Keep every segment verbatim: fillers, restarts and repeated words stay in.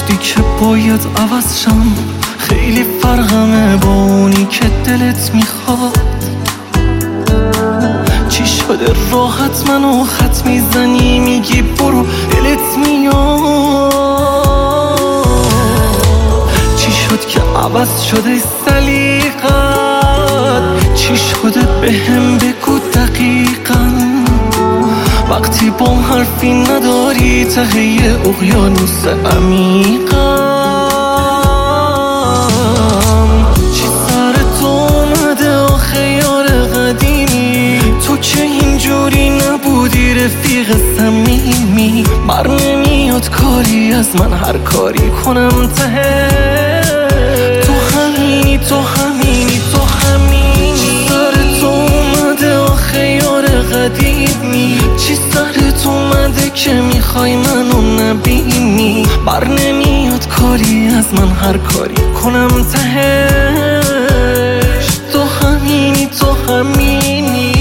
گفتی که باید عوض شم، خیلی فرقمه با اونی که دلت میخواد. چی شده راحت منو خط میزنی، میگی برو دلت میاد. چی شد که عوض شده سلیقت، چی شده بهم بگو دقیقاً. وقتی با حرفی نداری ته اقیانوس عمیقم. چی سر تو اومده آخه یار قدیمی، تو که اینجوری نبودی رفیق صمیمی. بر نمیاد کاری از من هر کاری کنم ته تو همینی تو همینی تو همینی. چی سر تو اومده آخه یار قدیمی، چی سرت اومده که میخوای منو نبینی. بر نمیاد کاری از من هر کاری کنم تهش تو همینی تو همینی.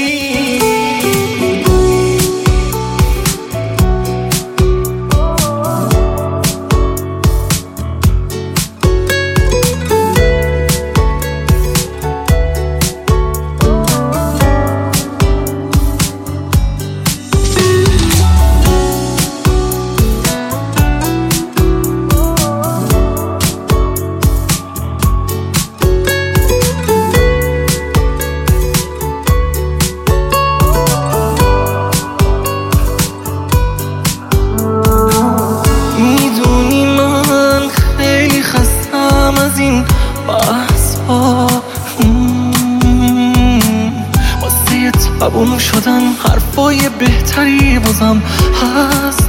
از این بحث ها واسه تبون شدن حرفای بهتری بازم هست.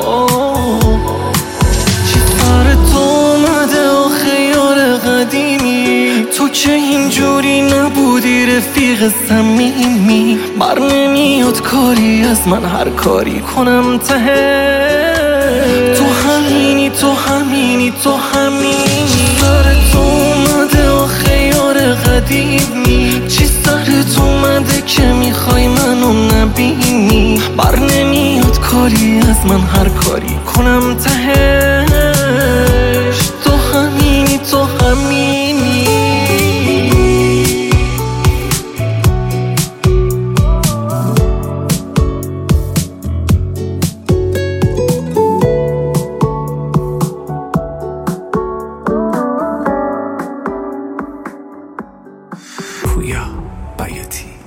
چی سر تو اومده آخه یار قدیمی، تو که اینجوری نبودی رفیق صمیمی. بر نمیاد کاری از من هر کاری کنم ته تو همینی تو همینی تو همینی. سر تو اومده آخه یار قدیمی، چی سرت اومده که میخوای منو نبینی. بر نمیاد کاری از من هر کاری کنم تهش تو همینی تو همینی. پویا بیاتی.